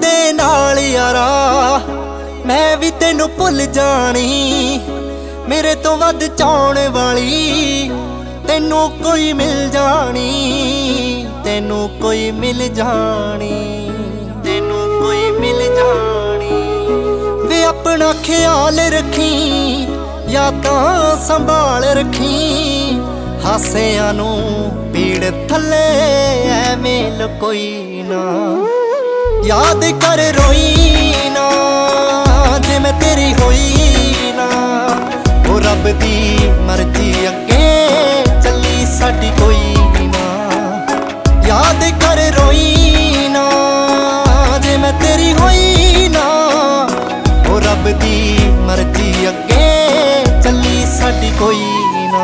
तेरे नाल यारा मैं भी तेनू भुल जानी। मेरे तो वध चाहण वाली तेनू कोई मिल जानी, तेनू कोई मिल जानी, तेनू कोई मिल जानी। वे अपना ख्याल रखी यादां संभाल रखी, हासियां नू पीड़ थले ऐवें कोई ना। याद कर रोई ना जे मैं तेरी होई ना, ओ रब दी मर्जी अगे चली साडी कोई ना। याद कर रोई ना जे मैं तेरी होई ना, ओ रब दी मर्जी अगे चली साडी कोई ना।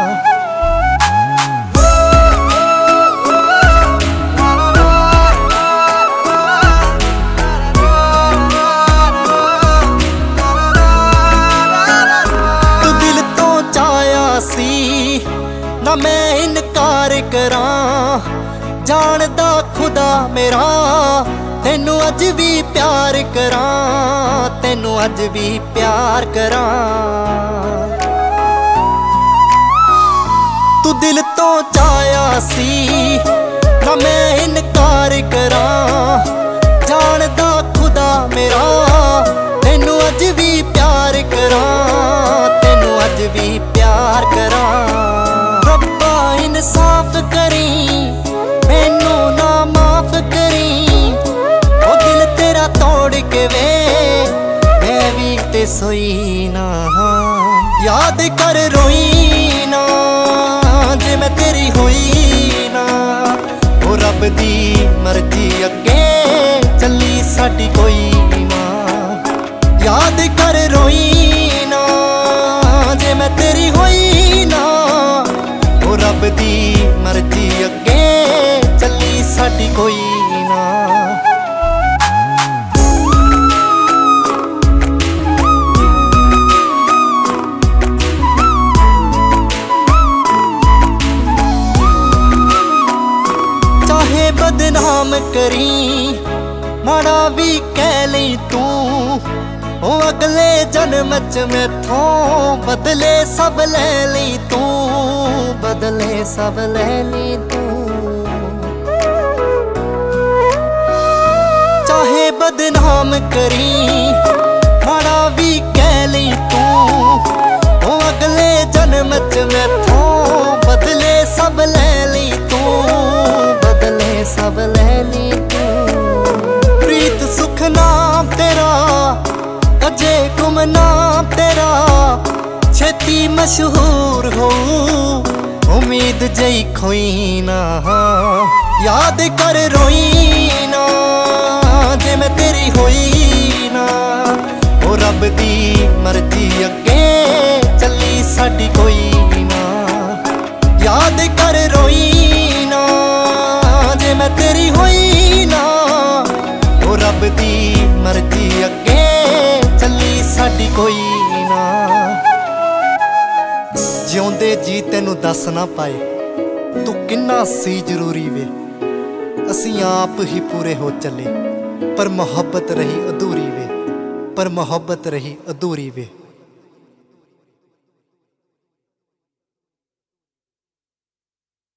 ना मैं इनकार करां, जानदा खुदा मेरा तेनू अज भी प्यार करां, तेनू अज भी प्यार करां। तू दिल तो चाहया सी ना मैं इनकार करां, जानदा खुदा मेरा तेनू अज भी प्यार करां, तेनू अज भी प्यार करां। इंसाफ करी मैनू ना माफ करी, ओ दिल तेरा तोड़ के वे मैं भी ते सोई ना। याद कर रोई ना जे मैं तेरी होई ना, ओ रब दी मर्जी अगे चली साडी कोई ना। याद कर रोई ना जे मैं तेरी होई ना, रब दी मर्जी अगे चली साडी कोई ना। चाहे बदनाम करी माड़ा भी कह ली तू, ओ अगले जन्म च मैथों बदले सब ले ली तू, बदले सब ले ली तू। चाहे बदनाम करी माड़ा भी कह ली तू, ओ अगले जन्म च मैथों बदले सब ले ली तू, बदले सब ले ली तू। प्रीत सुख नाम तेरा अजे गुम नाम तेरा, छेती मशहूर हो उम्मीद जई खोई ना। याद कर रोई ना जे मैं तेरी होई ना, ओ रब दी मर्जी अगे चली साडी कोई ना। याद कर रोई ना जे मैं तेरी होई ना, ओ रब दी मर्जी अगे चली साडी कोई ना। जिउंदे जी तेनू दस ना पाए तू किन्ना सी जरूरी वे, असीं आप ही पूरे हो चले पर मोहब्बत रही अधूरी वे, पर मोहब्बत रही अधूरी वे।